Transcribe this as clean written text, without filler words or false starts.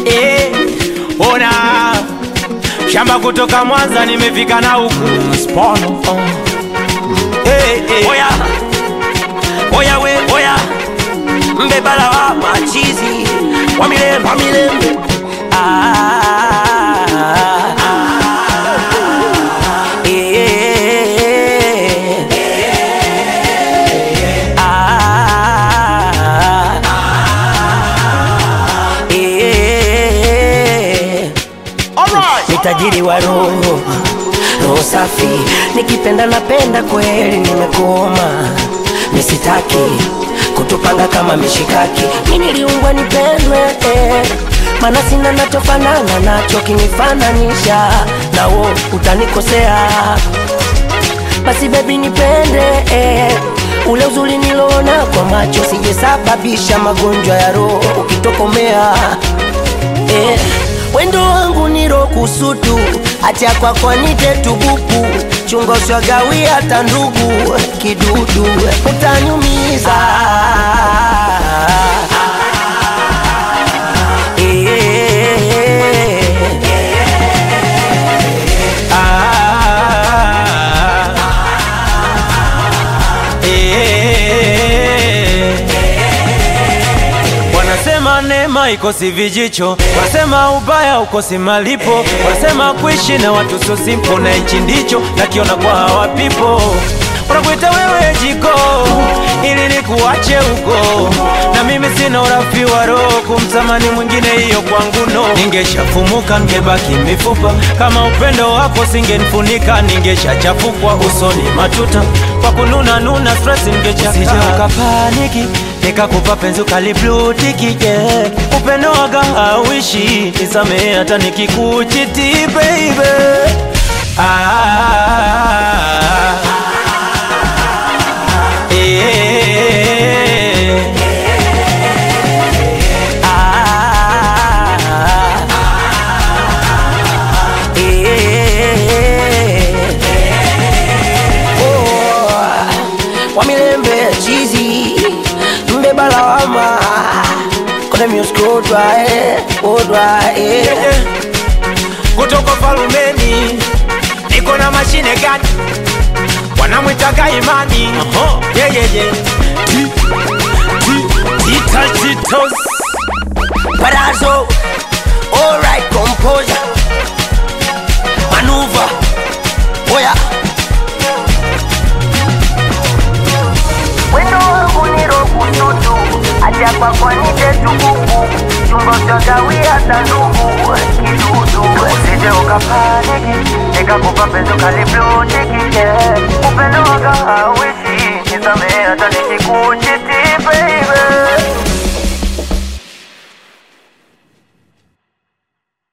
Ona shamba kutoka Mwanza nimefika na huku Spano. Oya, oya we, oya mbebala wa machizi wa milembe, milembe. Tajiri wa roho, roho safi, nikipenda napenda kweli, nimekoma nisitaki kutupanga kama mishikaki. Mimi niliumbwa nipendwe, maana sina nachofanana nacho, kinifananisha na wewe utanikosea. Basi baby nipende, ule uzuri niloona kwa macho, sije sababisha magonjwa ya roho ukitokomea. Wendo wangu niro kusutu, acha kwa nite tubuku, chungo swagawi hata ndugu, kidudu utanyumiza. Wanasema neema ikosi vijicho, wanasema ubaya ukosi malipo, wanasema kuishi na watu so simple, na hichi ndicho nakiona kwa hawa people. Wanakuita wewe jiko ili nikuache huko, na mimi sina urafi wa roho kumtamani mwingine, hiyo kwangu no. Ningeshafumuka ningebaki mifupa, kama upendo wako singenifunika, ningeshachafukwa usoni matuta, kwa kununa nuna stress ningechakaa. Usije ukapaniki nikakupa penzi ukali blue tiki, yeah. Upendo waga hauishi, nisamehe hata nikikuchiti baby. Wa milembe chizi mbebala wama kone music odwa. Kutoka Falumeni niko na mashine gani wanamwitaga Imani. Titos Parazo, alright composer, maneuver, oya. Wendo wangu niro kututu, acha kwa nite tubuku, chungo chagawi hata ndugu, kidudu usije ukapaniki, nikakupa penzi kali blue.